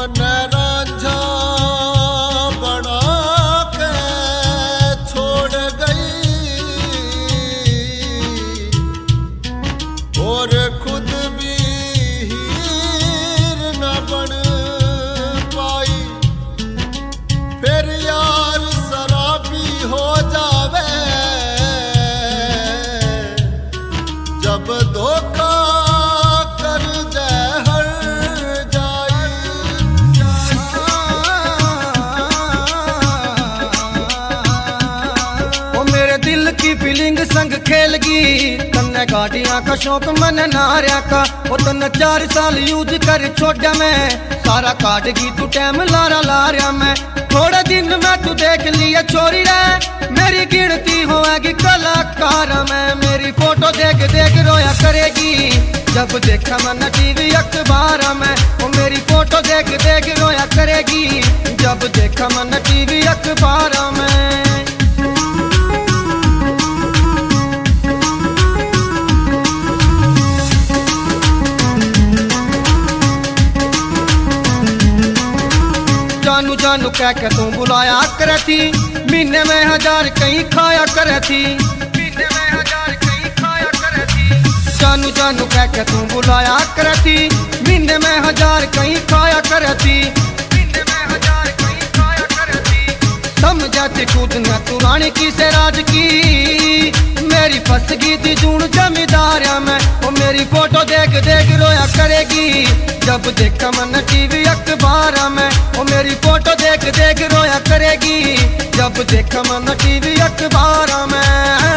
मन रांझा बना के छोड़ गई और खुद भी हीर न बन पाई। फिर यार शराबी हो जावे जब धोखा कर जहर जाई। ओ मेरे दिल की फीलिंग संग खेलगी, तन्ने गाड़ियां का शौक मन नारिया का। ओ तन्ने 4 साल यूज कर छोड़ा मैं, सारा काटगी तू टाइम लारा लारिया मैं। थोड़े दिन में तू देख लिया छोरी रे, मेरी गिनती होएगी कलाकार में। मेरी फोटो देख देख रोया करेगी जब देखा मन टीवी अखबार में। ओ मेरी फोटो देख देख रोया करेगी जब देखा मन टीवी अखबार में। जानू जानू कह के तू बुलाया करे थी, महीने में 1000 कहीं खाया करे थी। महीने में 1000 कहीं खाया करे थी। जानू जानू कह के तू बुलाया करे थी, महीने में 1000 कहीं खाया करे थी। महीने में 1000 कहीं खाया करे थी। समझाती खुद न तू रानी की से राज की, मेरी फंस गई थी जून जमींदारिया में। ओ मेरी फोटो देख देख रोया करेगी जब देखा मन टीवी अखबार में। ओ मेरी फोटो देख देख रोया करेगी जब देखा मन टीवी अखबार में।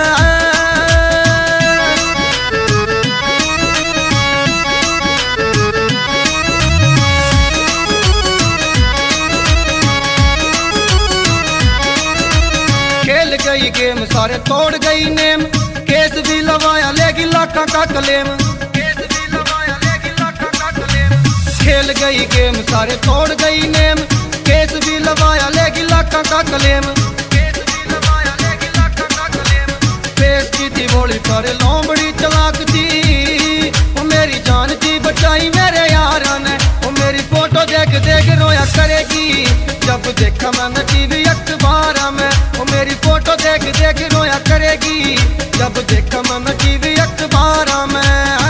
खेल गई गेम सारे तोड़ गई नेम, केस भी लवाया लेगी लाखा का क्लेम। केस भी लवाया लेगी लाखा का क्लेम। खेल गई गेम सारे तोड़ गई नेम, केस भी लवाया लेगी लाखा का क्लेम। केस भी लवाया लेगी लाखा का क्लेम। फेस की थी भोली पर लोमड़ी चलाक थी, वो मेरी जान थी बचाई मेरे यारा ने। वो मेरी फोटो देख देख रोया करेगी जब देखा मन टीवी अखबार में। वो मेरी फोटो देख देख रोया करेगी जब देखा मन टीवी अखबार में।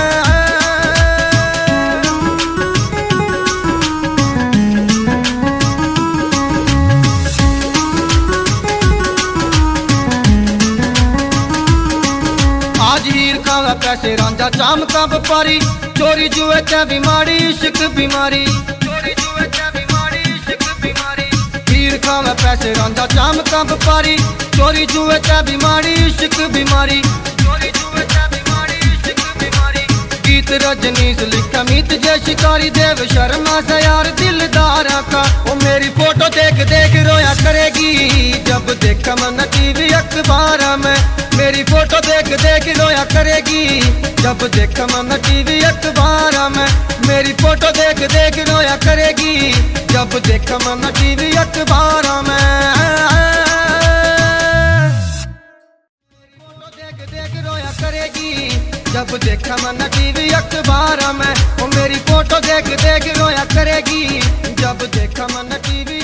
आज हीर खावा पैसे रांझा चाम का व्यापारी, चोरी जुए च बीमारी इश्क बीमारी। चोरी जुए च बीमारी इश्क बीमारी। हीर खावा पैसे रांझा चाम का व्यापारी, चोरी जुए च बीमारी इश्क बीमारी। चोरी जुए च बीमारी इश्क बीमारी। गीत रजनीश लिखा मीत जय शिकारी, देव शर्मा से यार दिलदारा का। वो मेरी फोटो देख देख रोया करेगी जब देखा मन टीवी अखबार में। मेरी फोटो देख देख रोया करेगी जब देखा मन टीवी अखबार में। मेरी फोटो देख देख रोया करेगी जब देखा मन टीवी अखबार में। मेरी फोटो देख देख रोया करेगी जब देखा मन टीवी अखबार में। वो मेरी फोटो देख देख रोया करेगी जब देखा मन टीवी